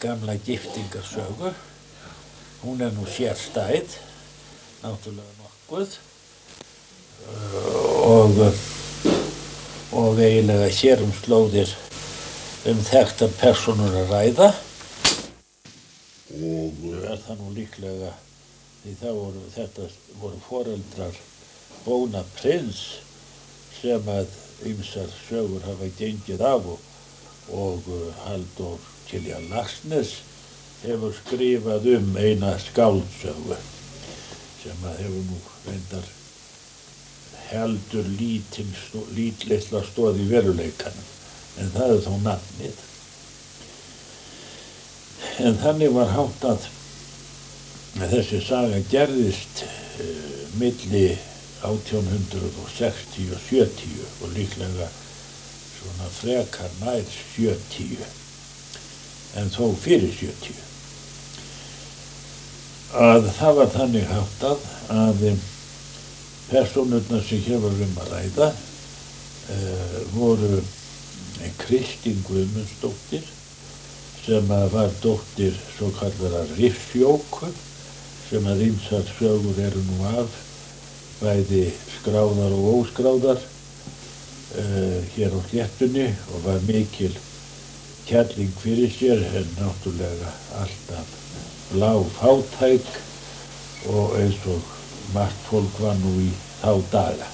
gamla giftingarsögu. Hún nú sérstæð, náttúrulega nokkuð og eiginlega hér slóðir þekktar persónur að ræða og það nú líklega því þetta voru foreldrar Bóna prins sem að ýmsar sögur hafa gengið af og Halldór Kiljan Laxness hefur skrifað eina skáldsögu sem að hefur nú reyndar heldur lítilla stoð í veruleikanum, en það þó nafnið. En þannig var háttað að þessi saga gerðist milli 1860 og 70 og líklega svona frekar nær 70, en þó fyrir 70. Að það var þannig háttað að persónurnar sem hér var að ræða voru Kristín Guðmundsdóttir sem var dóttir svo kallara Rifsjóku sem að ýmsar sögur eru nú af, bæði skráðar og óskráðar hér á sléttunni og var mikil kærling fyrir sér en náttúrulega alltaf lág fátæk og eins og margt fólk var nú í þá daga.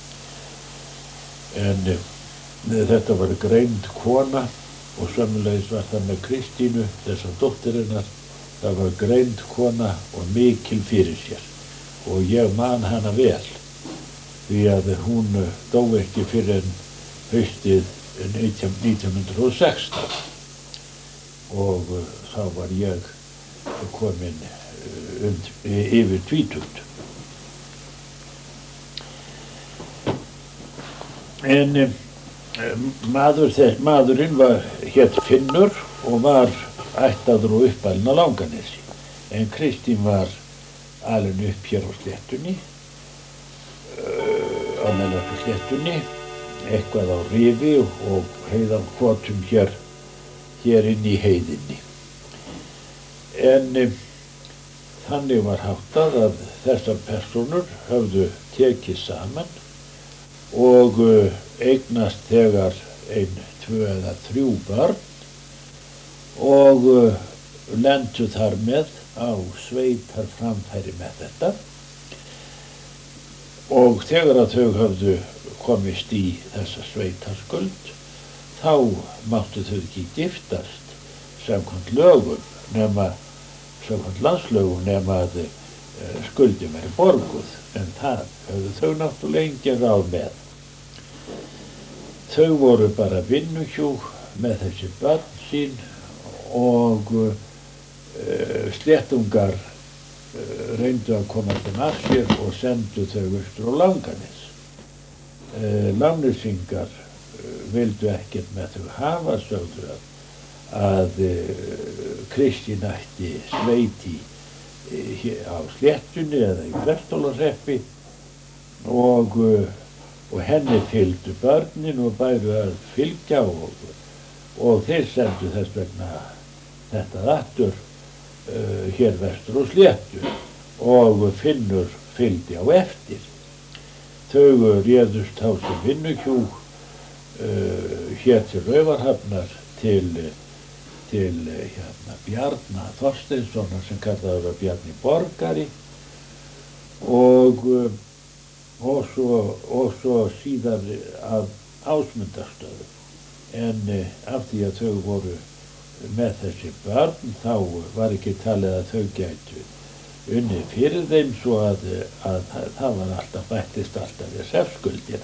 En þetta var greind kona og sömuleiðis var það með Kristínu, þessa dóttirinnar, það var greind kona og mikil fyrir sér og ég man hana vel því að hún dó ekki fyrir en haustið 1916 og þá var ég kominn yfir tvítugt. En maðurinn hét Finnur og var ættaður og uppalinn á Langanesi, en Kristín var alin upp hér á sléttunni, á Melrakkasléttunni, eitthvað á Rifi og heiðarkotum hér inn í heiðinni. En þannig var háttað að þessar persónur höfðu tekið saman og eignast þegar 1, 2 eða 3 börn og lentu þar með á sveitarframfæri með þetta og þegar að þau höfðu komist í þessa sveitarskuld þá máttu þau ekki giftast samkvæmt lögum samkvæmt landslögum nema að skuldin væri borguð, en það höfðu þau náttúrulega engin ráð með. Þau voru bara vinnuhjú með þessi börn sín og sléttungar reyndu að koma þeim af sér og sendu þau austur á Langanes. Langnesingar vildu ekkert með þau hafa, sögðu að Kristín ætti sveiti á sléttunni eða í Presthólahreppi og henni fylgdu börnin og bæru að fylgja og þeir sendu þess vegna þetta aftur hér vestur á sléttu og Finnur fylgdi á eftir. Þau réðust á sem vinnuhjú hér til Raufarhafnar til Bjarna Þorsteinssonar sem kallaður var Bjarni Borgari og svo síðar af Ásmundarstöðum. En af því að þau voru með þessi börn þá var ekki talið að þau gætu unnið fyrir þeim svo að það var bættist alltaf við sefskuldina.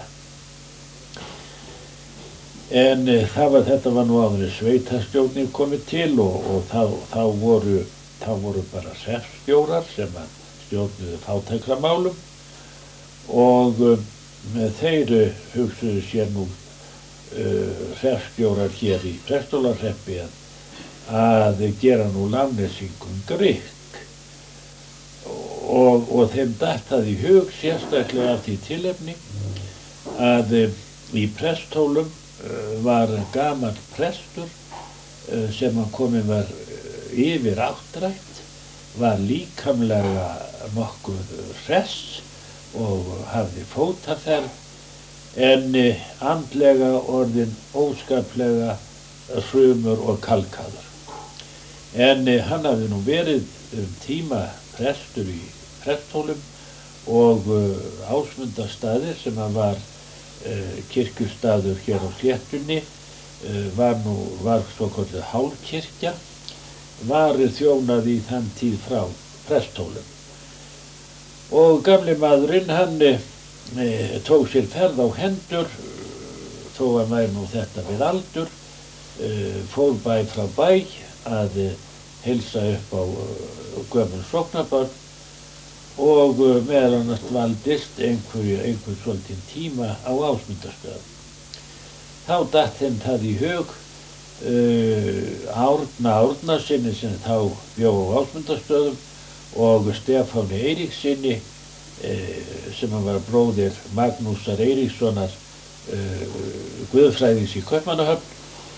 En þetta var nú áður en sveitarstjórnin komið til og þá voru bara sefstjórar sem að stjórnuðu fátækramálum og þeir hugsuðu sér nú sefstjórar hér í Presthólahreppi að gera nú Langnesingum grikk og þeim datt það í hug sérstaklega af því tilefni að í Presthólum var gamall prestur sem hann kominn var yfir áttrætt, var líkamlega nokkuð hress og hafði fótaferð, en andlega orðinn óskaplega hrumur og kalkaður. En hann hafði nú verið tíma prestur í Presthólum og Ásmundarstaðir, sem hann var kirkjustaður hér á Sléttunni, var svokölluð hálfkirkja, var þjónað í þann tíð frá Presthólum. Og gamli maðurinn, hann tók sér ferð á hendur, þó að væri nú þetta við aldur, fór bæ frá bæ að heilsa upp á gömul sóknarbörn og meðal annars dvaldist einhver svolítinn tíma á Ásmundarstöðum. Þá datt þeim það í hug Árna Árnasyni, sem þá bjó á Ásmundarstöðum, og Stefáni Eiríkssyni, sem var bróðir Magnúsar Eiríkssonar, guðfræðings í Kaupmannahöfn,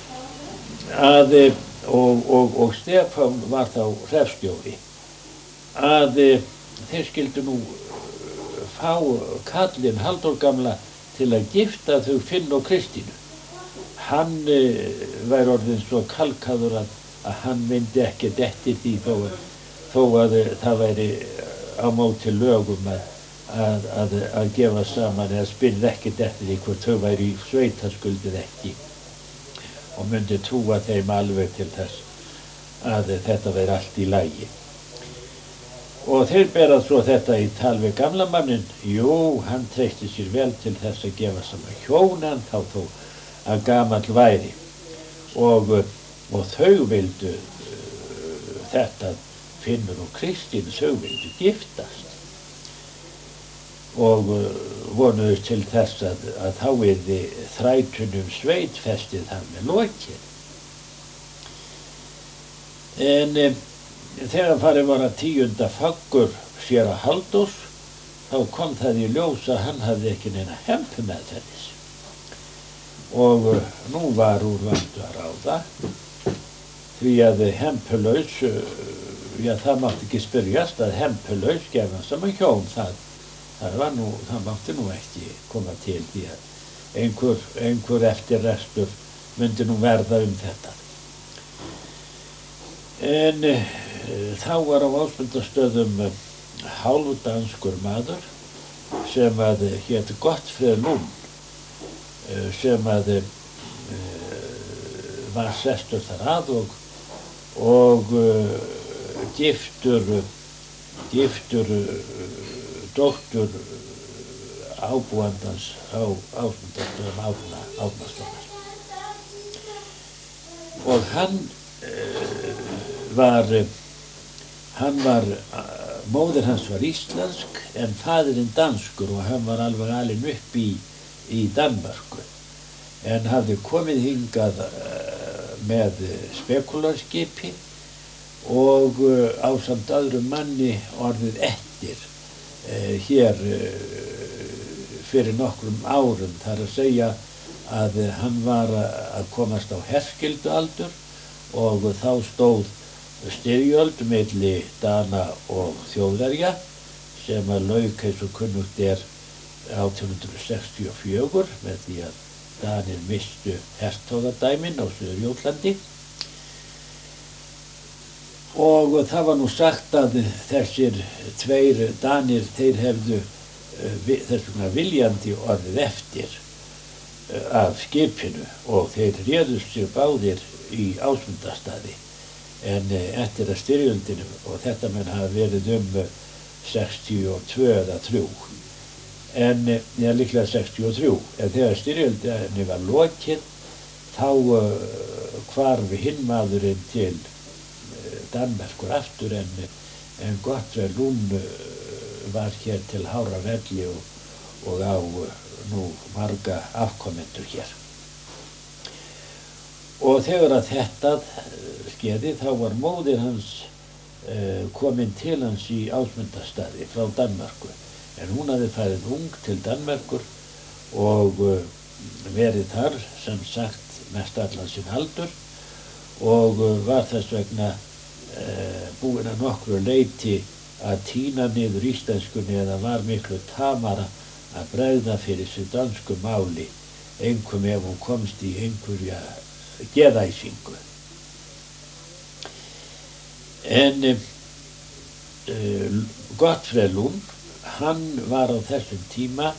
og Stefán var þá hreppstjóri, að þeir skyldu nú fá kallinn Halldór gamla til að gifta þau Finn og Kristínu. Hann væri orðinn svo kalkaður að hann myndi ekki eftir því, þó að það væri á móti lögum að gefa saman, eða spyrði ekkert eftir því hvort þau væri í sveitaskuldið ekki, og myndi trúa þeim alveg til þess að þetta væri allt í lagi. Og þeir bera svo þetta í tal við gamla mannin. Jú, hann treysti sér vel til þess að gefa saman hjónan, þá þó að gamall væri. Og þau vildu þetta, Finnur og Kristín, þau vildu giftast. Og vonuðust til þess að þá yrði þrætunum sveitfestið þar með lokið. En þegar farið var að 10. faggur séra Halldórs, þá kom það í ljós að hann hafði ekki neina hempu meðferðis. Og nú var úr vöndu að ráða, því að hempulaus, það mátti ekki spyrjast að hempulaus gefna saman hjón, það mátti nú ekki koma til, því að einhver eftirrestur myndi nú verða þetta. En þá var á Ásmundarstöðum hálfdanskur maður sem hét Gottfred Lund, sem var sestur þar að og giftur dóttur ábúandans á Ásmundarstöðum, Árnasonar. Og móðir hans var íslensk en faðirinn danskur, og hann var alveg alinn upp í Danmörku, en hafði komið hingað með spekúlarskipi og ásamt öðrum manni orðið eftir hér fyrir nokkrum árum, þar að segja að hann var að komast á herskyldualdur, og þá stóð styrjöld milli Dana og Þjóðverja, sem lauk eins og kunnugt 1864 með því að Danir mistu hertogadæmin á Suður-Jótlandi. Og það var nú sagt að þessir tveir Danir, þeir hefðu þess vegna viljandi orðið eftir af skipinu, og þeir réðust sér báðir í Ásmundarstaði. En eftir að styrjöldinu, og þetta mun hafa verið 62 eða 3, líklega 63, en þegar styrjöldinu var lokið, þá hvarf hinn maðurinn til Danmerkur aftur, en Gottfred Lund var hér til hárarelli og á nú marga afkomendur hér. Og þegar að þetta skeði, þá var móðir hans komin til hans í Ásmundarstaði frá Danmörku, en hún hafði farið ung til Danmerkur og verið þar sem sagt mest allan sinn aldur, og var þess vegna búinn að nokkru leyti að tína niður íslenskunni eða var miklu tamara að bregða fyrir sig dönsku máli, einkum ef hún komst í einhverja geðæsingu. En Gottfred Lund, hann var á þessum tíma,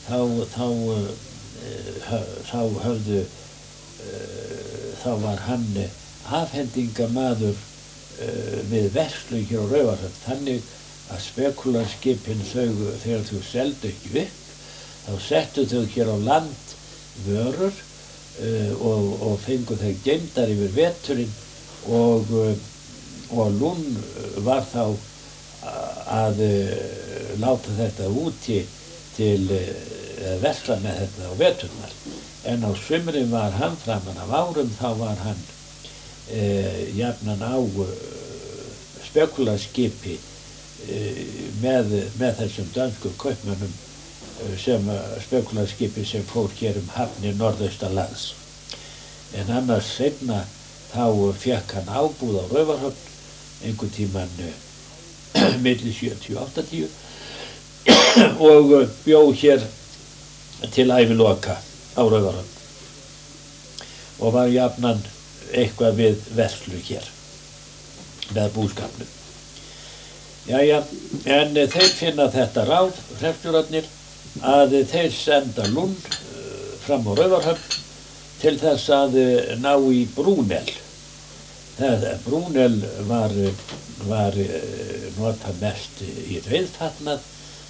þá var hann afhendingamaður við verslun hér á Raufarhöfn, þannig að spekúlarskipin þegar þau seldu ekki upp, þá settu þau hér á land vörur og fengu þau geymdar yfir veturinn og Lund var þá að láta þetta úti til versla með þetta á veturnar. En á sumrin var hann, framan af árum, þá var hann jafnan á spekúlarskipi með þessum dönsku kaupmönnum spekúlarskipi sem fór hér hafnir norðaustanlands. En annars seinna þá fékk hann ábúð á Raufarhöfn einhvern tímann milli 70 og 80 og bjó hér til æviloka á Raufarhöfn og var jafnan eitthvað við verslu hér með búskapnum. Jæja, en þeir finna þetta ráð, hreppstjórarnir, að þeir senda Lund fram á Raufarhöfn til þess að ná í Brúnel. Brúnel var notað mest í reiðfatnað,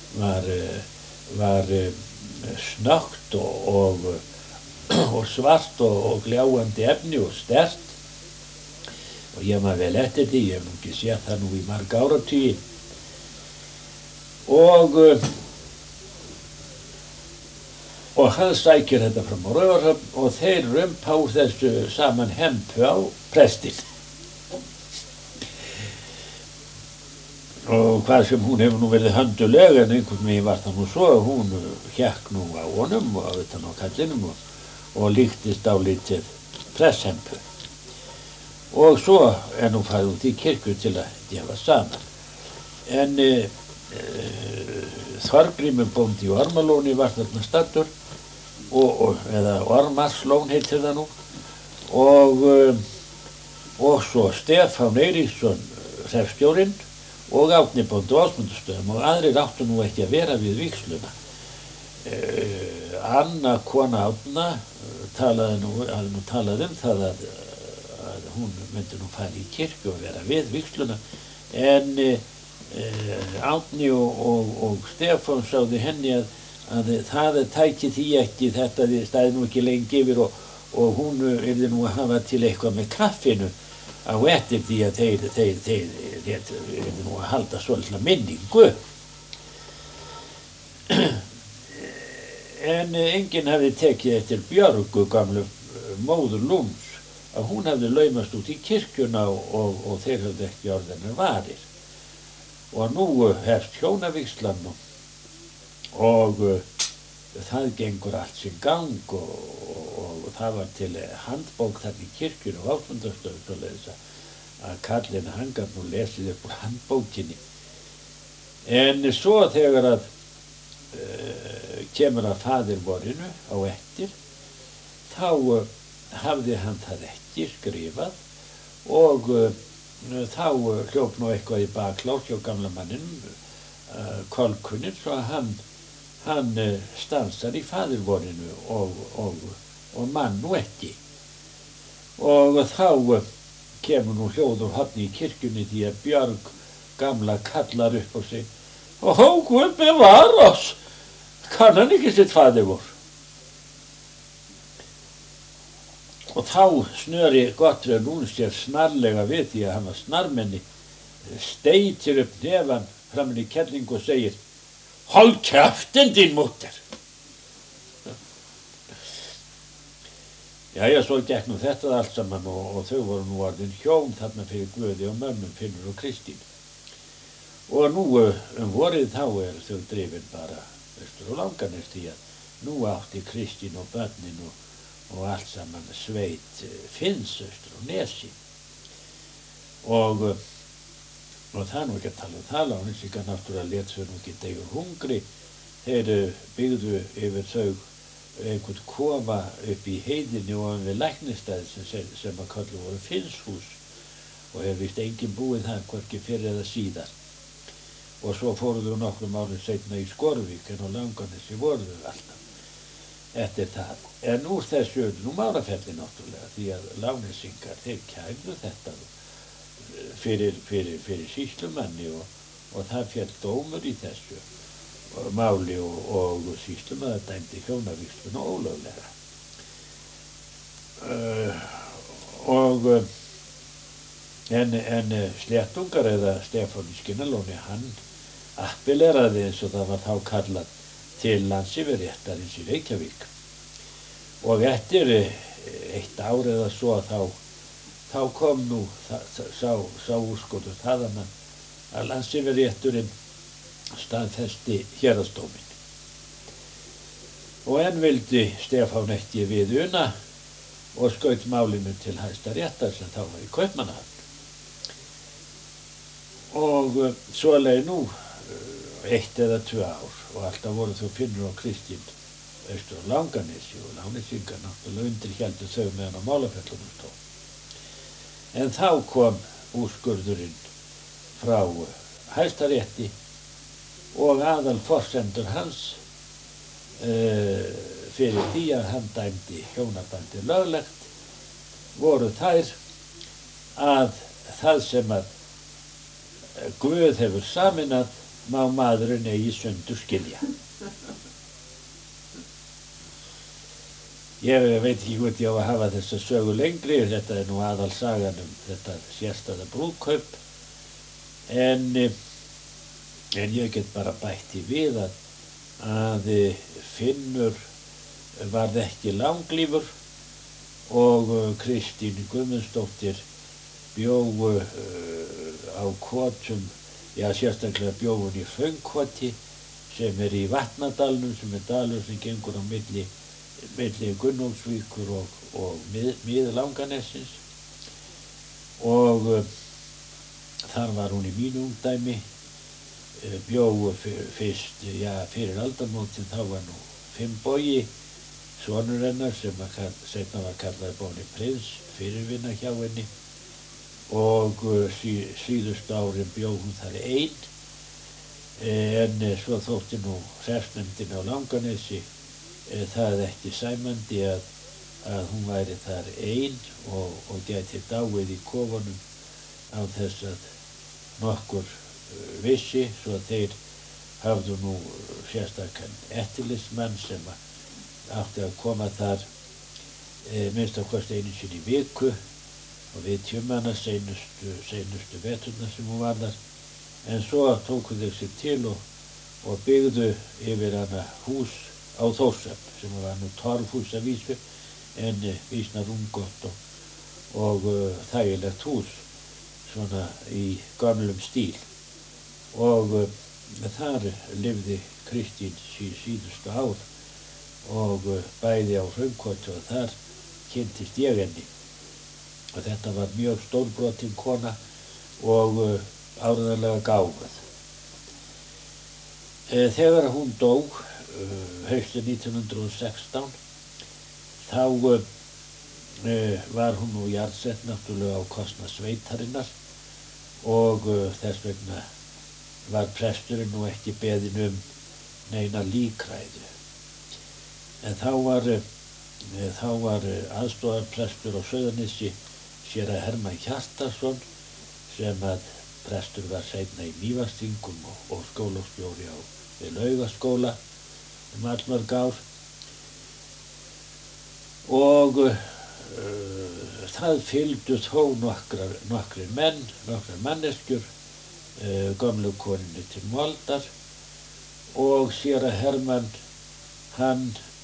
var snöggt og svart og gljáandi efni og sterkt. Og ég man vel eftir því, ég hef nú ekki séð það nú í marga áratugi. Og hann sækir þetta fram á Raufarhöfn og þeir rumpa úr þessu saman hempu á prestinn. Og hvað sem hún hefur nú verið hönduleg, en einhvern veginn var það nú svo að hún hékk nú á honum og utan á kallinum og líktist dálítið presshempu. Og svo nú farið út í kirkju til að gefa saman. En Þorgrímur bóndi í Ormalóni var þarna staddur, eða Ormarslón heitir það nú, og svo Stefán Eiríksson hreppstjórinn og Árni bóndi á Ásmundarstöðum og aðrir áttu nú ekki að vera við vígsluna. Anna kona Árna hafði nú talað það að hún myndi nú fara í kirkju og vera við vígsluna, en Árni og Stefán sáðu henni að það tæki því ekki, þetta stæði nú ekki lengi yfir og hún yrði nú að hafa til eitthvað með kaffinu á eftir því að þeir yrði nú að halda svolítið minningu. En enginn hafði tekið eftir Björgu, gamlu móður Lunds, að hún hafði laumast út í kirkjuna og þeir hafði ekki orðinir varir. Og nú hefst hjónavígslan og það gengur allt sinn gang og það var til handbók þarna í kirkjunni og Ásmundarstöðum svoleiðis að kallinn hann gat nú lesið upp úr handbókinni. En svo þegar að kemur að faðirvorinu á eftir, þá hafði hann það ekki skrifað og þá hljóp nú eitthvað í baklás hjá gamla manninum, kolkunninn, svo að hann stansar í faðirvorinu og mann nú ekki. Og þá kemur nú hljóð úr horni í kirkjunni því að Björg gamla kallar upp á sig: "Ó, Guð bevar oss, kann hann ekki sitt faðirvor?" Og þá snöri Gottfred Lund sér snarlega við því að hann var snarmenni, steytir upp nefan framan í kellingu og segir: "Hold kjaftin, din mútter!" Jæja, svo gekk nú þetta allt saman og þau voru nú orðin hjón þarna fyrir Guði og mönnum, Finnur og Kristín. Og nú vorið þá þau drifin bara austur og Langanes því að nú átti Kristín og börnin og allt saman sveit Finns austur og Nesi. Og og það nú ekki að tala það, Lágnesingar náttúrulega lét þau nú ekki deyja úr hungri. Þeir byggðu yfir þau einhvern kofa upp í heiðinni ofan við Læknisstæði sem að kölluð voru Finnshús og hefur víst enginn búið þar hvorki fyrr eða síðar. Og svo fóru þau nokkrum árum seinna í Skorvík en á Langanesi voru þau alltaf eftir það. En úr þessu nú Márafelli náttúrulega því að Lágnesingar þeir kærðu þetta fyrir sýslumanni og það féll dómur í þessu máli og sýslumaður dæmdi hjónavígsluna ólöglega. En Sléttungar eða Stefán í Skinnalóni, hann appelleraði eins og það var þá kallað til landsyfirréttarins í Reykjavík. Og eftir 1 ár eða svo þá kom nú sá úrskurður þaðan að landsyfirrétturinn staðfesti héraðsdóminn. Og enn vildi Stefán ekki við una og skaut málinu til Hæstaréttar sem þá var í Kaupmannahöfn. Og svo leið nú 1 eða 2 ár og alltaf voru þau Finnur og Kristín austur á Langanesi og Lágnesingar náttúrulega undirhéldu þau meðan á Málafellunum stóð. En þá kom úrskurðurinn frá Hæstarétti og aðalforsendur hans fyrir því að hann dæmdi hjónabandið löglegt voru þær að það sem að Guð hefur sameinað má maðurinn eigi sundur skilja. Ég veit ekki hvort ég á að hafa þessa sögu lengri, þetta er nú aðalsagan þetta sérstæða brúðkaup, en ég get bara bætt í við að Finnur varð ekki langlífur og Kristín Guðmundsdóttir bjó á kotum, sérstaklega bjó hún í Hraunskoti sem í Vatnadalnum sem dalur sem gengur á milli Gunnólfsvíkur og Mið-Langanessins og þar var hún í mínu ungdæmi, bjó fyrst, fyrir aldamótin þá var nú Finnbogi, sonur hennar sem seinna var kallaður Bóni Prins, fyrirvinna hjá henni og síðustu árin bjó hún þar ein, en svo þótti nú hreppsnefndin á Langanesi það ekki sæmandi að hún væri þar ein og gæti dáið í kofunum á þess að nokkur vissi, svo að þeir hafðu nú sérstakann eftirlitsmann sem átti að koma þar minnst að kosti einu sinni í viku og við tjumana seinustu veturna sem hún var þar, en svo tóku þeir sig til og byggðu yfir hana hús á Þórshöfn sem var nú torfhús að vísu en vísna rúmgott og þægilegt hús svona í gömlum stíl og þar lifði Kristín síðustu ár og bæði á Hraunskoti og þar kynntist ég henni og þetta var mjög stórbrotin kona og áreiðanlega gáfuð. Þegar hún dó haustið 1916 þá var hún nú jarðsett náttúrulega á kostnað sveitarinnar og þess vegna var presturinn nú ekki beðinn neina líkræðu. En þá var aðstoðarprestur á Sauðanesi séra Hermann Hjartarson sem að prestur var seinna í Mývatnsþingum og skólastjóri við Laugaskóla allmörg ár og það fylgdu þó nokkrir menn, nokkrar manneskjur gömlu konunni til moldar og séra Hermann hann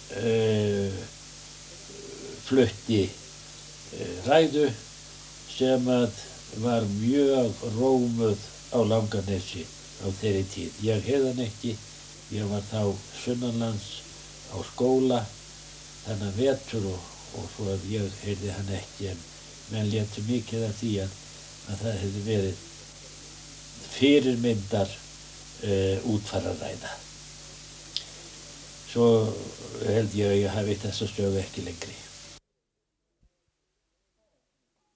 flutti ræðu sem að var mjög rómuð á Langanesi á þeirri tíð. Ég heyrði hann ekki, ég var þá sunnanlands á skóla þennan vetur og svo að ég heyrði hann ekki en menn létu mikið af því að það hefði verið fyrirmyndar útfararæða. Svo held ég að ég hafi þessa sögu ekki lengri.